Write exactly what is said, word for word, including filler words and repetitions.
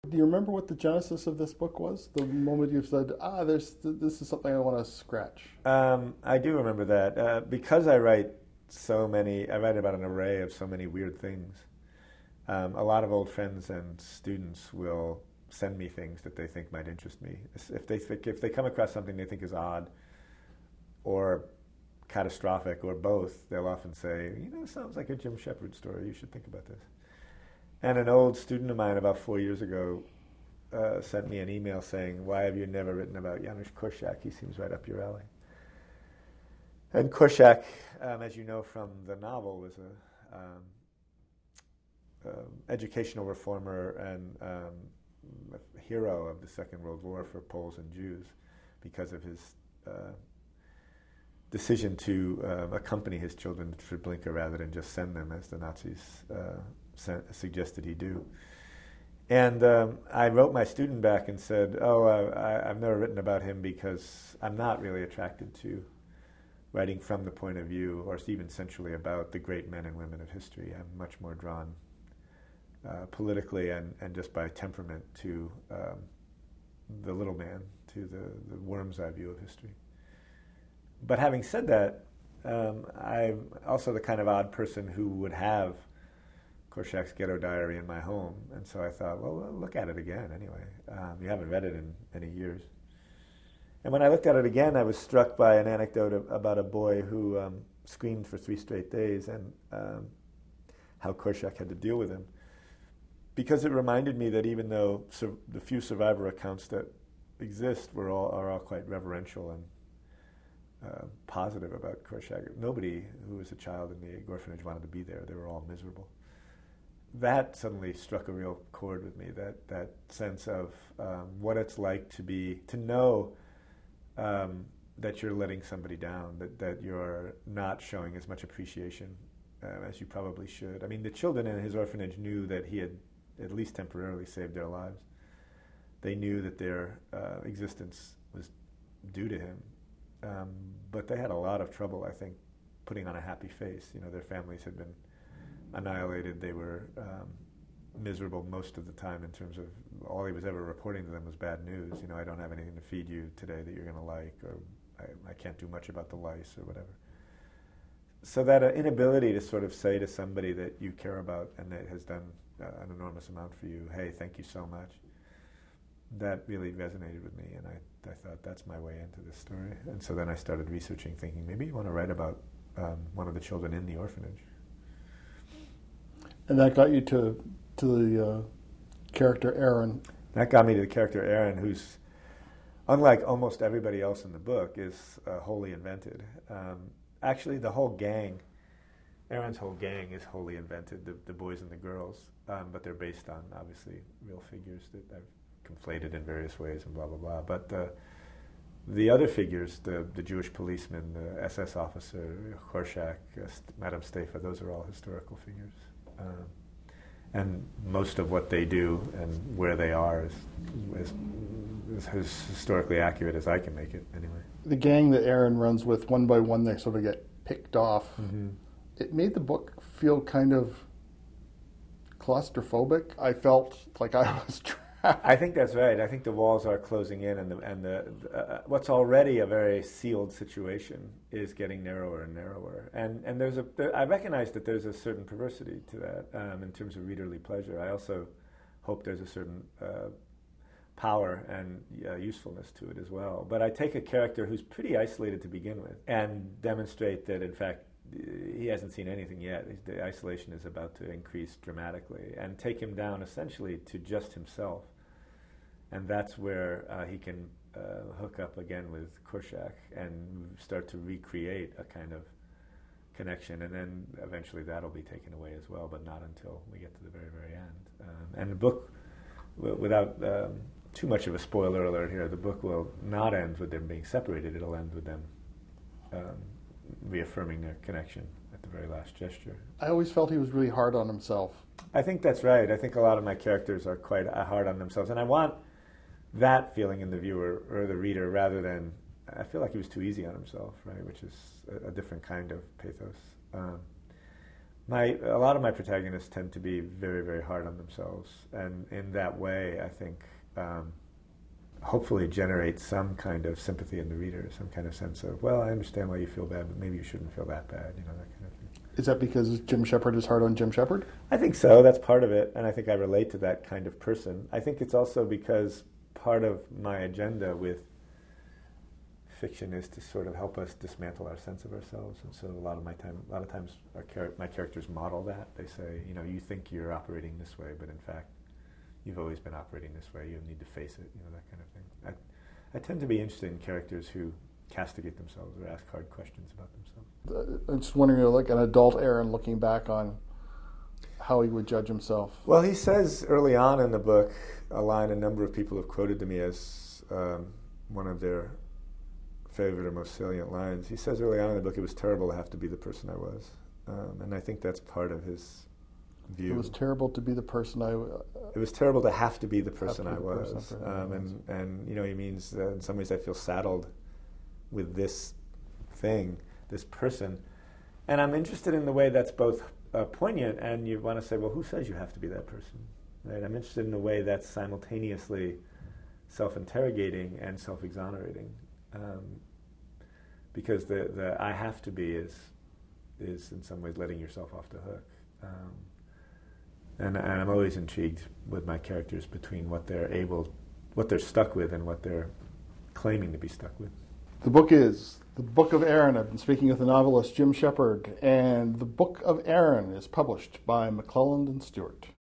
Do you remember what the genesis of this book was? The moment you said, "Ah, there's this is something I want to scratch." Um, I do remember that uh, because I write so many. I write about an array of so many weird things. Um, a lot of old friends and students will send me things that they think might interest me. If they think, if they come across something they think is odd, or catastrophic, or both, they'll often say, "You know, it sounds like a Jim Shepard story. You should think about this." And an old student of mine about four years ago uh, sent me an email saying, "Why have you never written about Janusz Korczak? He seems right up your alley." And Korczak, um, as you know from the novel, was a um, um, educational reformer and um, a hero of the Second World War for Poles and Jews because of his uh, decision to uh, accompany his children to Treblinka rather than just send them as the Nazis uh, suggested he do. And um, I wrote my student back and said, oh, I, I've never written about him because I'm not really attracted to writing from the point of view or even centrally about the great men and women of history. I'm much more drawn uh, politically and, and just by temperament to um, the little man, to the, the worm's eye view of history. But having said that, um, I'm also the kind of odd person who would have Korczak's Ghetto Diary in my home, and so I thought, well, look at it again anyway. Um, you haven't read it in many years. And when I looked at it again, I was struck by an anecdote of, about a boy who um, screamed for three straight days and um, how Korczak had to deal with him. Because it reminded me that even though sur- the few survivor accounts that exist were all, are all quite reverential and uh, positive about Korczak, nobody who was a child in the orphanage wanted to be there. They were all miserable. That suddenly struck a real chord with me, that, that sense of um, what it's like to be, to know um, that you're letting somebody down, that, that you're not showing as much appreciation uh, as you probably should. I mean, the children in his orphanage knew that he had at least temporarily saved their lives. They knew that their uh, existence was due to him. Um, but they had a lot of trouble, I think, putting on a happy face. You know, their families had been annihilated. They were um, miserable most of the time in terms of all he was ever reporting to them was bad news. You know, I don't have anything to feed you today that you're going to like, or I, I can't do much about the lice or whatever. So that uh, inability to sort of say to somebody that you care about and that has done uh, an enormous amount for you, hey, thank you so much, that really resonated with me, and I, I thought that's my way into this story. And so then I started researching, thinking maybe you want to write about um, one of the children in the orphanage. And that got you to to the uh, character Aaron. That got me to the character Aaron, who's, unlike almost everybody else in the book, is uh, wholly invented. Um, actually, the whole gang, Aaron's whole gang is wholly invented, the, the boys and the girls, um, but they're based on, obviously, real figures that I've conflated in various ways and blah, blah, blah. But uh, the other figures, the, the Jewish policeman, the S S officer, Korczak, uh, St- Madame Steffa, those are all historical figures. Um, and most of what they do and where they are is, is, is as historically accurate as I can make it, anyway. The gang that Aaron runs with, one by one, they sort of get picked off. Mm-hmm. It made the book feel kind of claustrophobic. I felt like I was trapped. I think that's right. I think the walls are closing in, and the, and the, uh, what's already a very sealed situation is getting narrower and narrower. And and there's a there, I recognize that there's a certain perversity to that um, in terms of readerly pleasure. I also hope there's a certain uh, power and uh, usefulness to it as well. But I take a character who's pretty isolated to begin with and demonstrate that, in fact, he hasn't seen anything yet. The isolation is about to increase dramatically, and take him down essentially to just himself. And that's where uh, he can uh, hook up again with Korczak and start to recreate a kind of connection. And then eventually that'll be taken away as well, but not until we get to the very, very end. Um, and the book, w- without um, too much of a spoiler alert here, the book will not end with them being separated. It'll end with them um, reaffirming their connection at the very last gesture. I always felt he was really hard on himself. I think that's right. I think a lot of my characters are quite hard on themselves, and I want that feeling in the viewer or the reader rather than, I feel like he was too easy on himself, right, which is a, a different kind of pathos. Um, My a lot of my protagonists tend to be very, very hard on themselves, and in that way, I think, um, hopefully generate some kind of sympathy in the reader, some kind of sense of, well, I understand why you feel bad, but maybe you shouldn't feel that bad, you know, that kind of thing. Is that because Jim Shepard is hard on Jim Shepard? I think so. That's part of it, and I think I relate to that kind of person. I think it's also because part of my agenda with fiction is to sort of help us dismantle our sense of ourselves, and so a lot of my time, a lot of times, our char- my characters model that. They say, you know, you think you're operating this way, but in fact, you've always been operating this way. You need to face it, you know, that kind of thing. I, I tend to be interested in characters who castigate themselves or ask hard questions about themselves. Uh, I'm just wondering, you know, like an adult Aaron looking back on how he would judge himself. Well, he says early on in the book a line a number of people have quoted to me as um, one of their favorite or most salient lines. He says early on in the book, it was terrible to have to be the person I was. Um, and I think that's part of his view. It was terrible to be the person I... Uh, it was terrible to have to be the person be I the was. person Um, and, and, you know, he means that in some ways I feel saddled with this thing, this person. And I'm interested in the way that's both uh, poignant and you want to say, well, who says you have to be that person? Right? I'm interested in the way that's simultaneously self-interrogating and self-exonerating. Um, because the, the I have to be is is in some ways letting yourself off the hook. Um, and, and I'm always intrigued with my characters between what they're able, what they're stuck with and what they're claiming to be stuck with. The book is The Book of Aaron. I've been speaking with the novelist Jim Shepard, and The Book of Aaron is published by McClelland and Stewart.